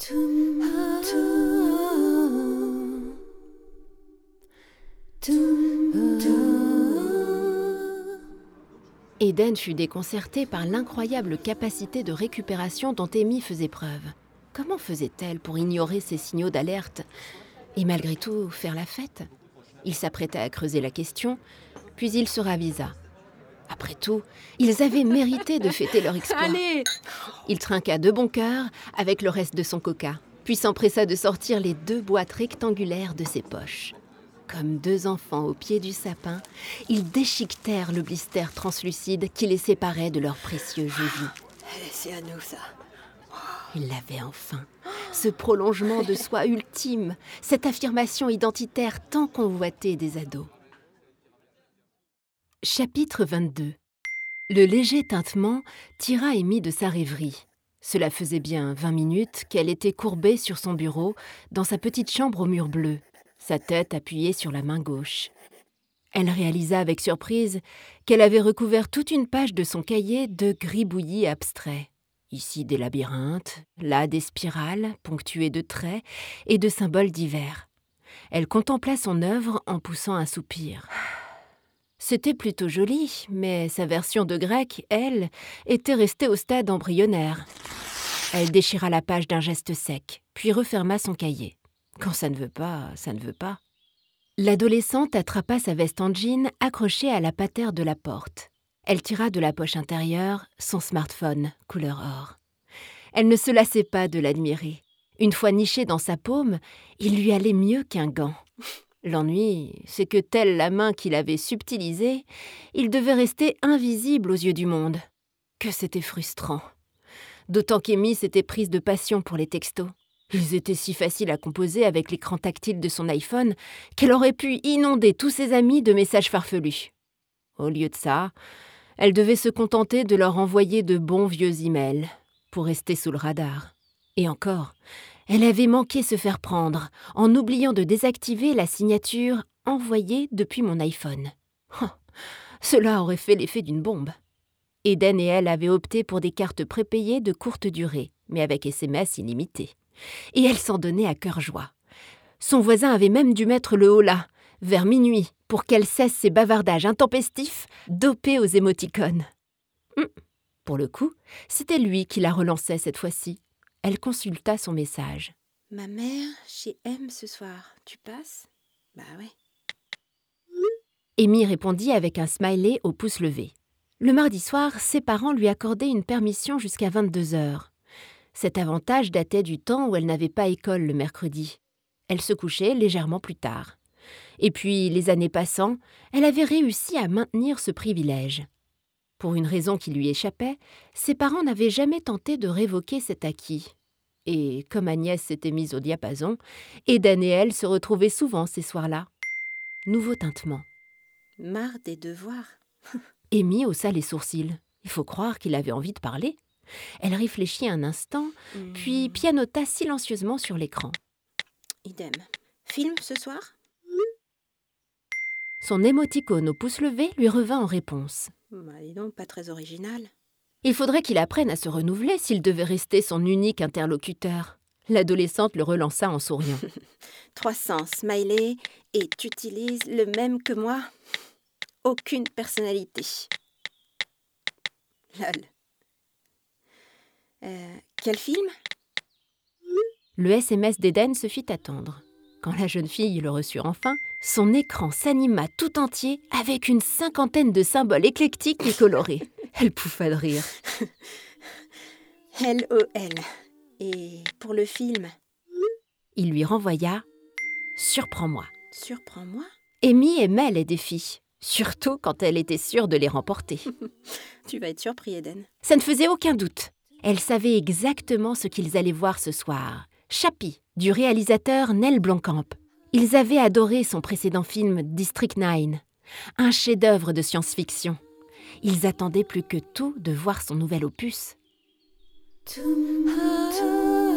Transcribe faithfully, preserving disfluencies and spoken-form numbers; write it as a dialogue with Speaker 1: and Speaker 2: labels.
Speaker 1: Eden fut déconcertée par l'incroyable capacité de récupération dont Amy faisait preuve. Comment faisait-elle pour ignorer ces signaux d'alerte et malgré tout faire la fête? Il s'apprêta à creuser la question, puis il se ravisa. Après tout, ils avaient mérité de fêter leur exploit.
Speaker 2: Allez!
Speaker 1: Il trinqua de bon cœur avec le reste de son coca, puis s'empressa de sortir les deux boîtes rectangulaires de ses poches. Comme deux enfants au pied du sapin, ils déchiquetèrent le blister translucide qui les séparait de leurs précieux joujoux.
Speaker 2: C'est à nous, ça.
Speaker 1: Il l'avait enfin. Ce prolongement de soi ultime, cette affirmation identitaire tant convoitée des ados. Chapitre vingt-deux. Le léger tintement tira Amy de sa rêverie. Cela faisait bien vingt minutes qu'elle était courbée sur son bureau, dans sa petite chambre au mur bleu, sa tête appuyée sur la main gauche. Elle réalisa avec surprise qu'elle avait recouvert toute une page de son cahier de gribouillis abstraits. Ici des labyrinthes, là des spirales ponctuées de traits et de symboles divers. Elle contempla son œuvre en poussant un soupir. C'était plutôt joli, mais sa version de grec, elle, était restée au stade embryonnaire. Elle déchira la page d'un geste sec, puis referma son cahier. Quand ça ne veut pas, ça ne veut pas. L'adolescente attrapa sa veste en jean accrochée à la patère de la porte. Elle tira de la poche intérieure son smartphone couleur or. Elle ne se lassait pas de l'admirer. Une fois niché dans sa paume, il lui allait mieux qu'un gant. L'ennui, c'est que telle la main qu'il avait subtilisée, il devait rester invisible aux yeux du monde. Que c'était frustrant. D'autant qu'Amy s'était prise de passion pour les textos. Ils étaient si faciles à composer avec l'écran tactile de son iPhone qu'elle aurait pu inonder tous ses amis de messages farfelus. Au lieu de ça, elle devait se contenter de leur envoyer de bons vieux emails pour rester sous le radar. Et encore, elle avait manqué se faire prendre en oubliant de désactiver la signature « Envoyée depuis mon iPhone ». Oh, cela aurait fait l'effet d'une bombe. Eden et elle avaient opté pour des cartes prépayées de courte durée, mais avec S M S illimité. Et elle s'en donnait à cœur joie. Son voisin avait même dû mettre le holà, vers minuit, pour qu'elle cesse ses bavardages intempestifs, dopés aux émoticônes. Hum, pour le coup, c'était lui qui la relançait cette fois-ci. Elle consulta son message.
Speaker 2: « Ma mère chez M ce soir, tu passes ?»« Bah ouais. »
Speaker 1: Amy répondit avec un smiley au pouce levé. Le mardi soir, ses parents lui accordaient une permission jusqu'à vingt-deux heures. Cet avantage datait du temps où elle n'avait pas école le mercredi. Elle se couchait légèrement plus tard. Et puis, les années passant, elle avait réussi à maintenir ce privilège. Pour une raison qui lui échappait, ses parents n'avaient jamais tenté de révoquer cet acquis. Et comme Agnès s'était mise au diapason, Eden et elle se retrouvaient souvent ces soirs-là. Nouveau tintement.
Speaker 2: Marre des devoirs.
Speaker 1: Amy haussa les sourcils. Il faut croire qu'il avait envie de parler. Elle réfléchit un instant, mmh. puis pianota silencieusement sur l'écran.
Speaker 2: Idem. Film ce soir ?
Speaker 1: Son émoticône au pouce levé lui revint en réponse.
Speaker 2: Bah, dis donc, pas très original.
Speaker 1: Il faudrait qu'il apprenne à se renouveler s'il devait rester son unique interlocuteur. L'adolescente le relança en souriant.
Speaker 2: trois cents smiley et tu utilises le même que moi ? Aucune personnalité. Lol. Euh, quel film ?
Speaker 1: Le S M S d'Eden se fit attendre. Quand la jeune fille le reçut enfin, son écran s'anima tout entier avec une cinquantaine de symboles éclectiques et colorés. Elle pouffa de rire.
Speaker 2: L O L. Et pour le film ?
Speaker 1: Il lui renvoya « Surprends-moi ».
Speaker 2: Surprends-moi ?
Speaker 1: Amy aimait les défis, surtout quand elle était sûre de les remporter.
Speaker 2: Tu vas être surpris, Eden.
Speaker 1: Ça ne faisait aucun doute. Elle savait exactement ce qu'ils allaient voir ce soir. Chappie, du réalisateur Nel Blomkamp. Ils avaient adoré son précédent film District neuf, un chef-d'œuvre de science-fiction. Ils attendaient plus que tout de voir son nouvel opus. Tout, tout.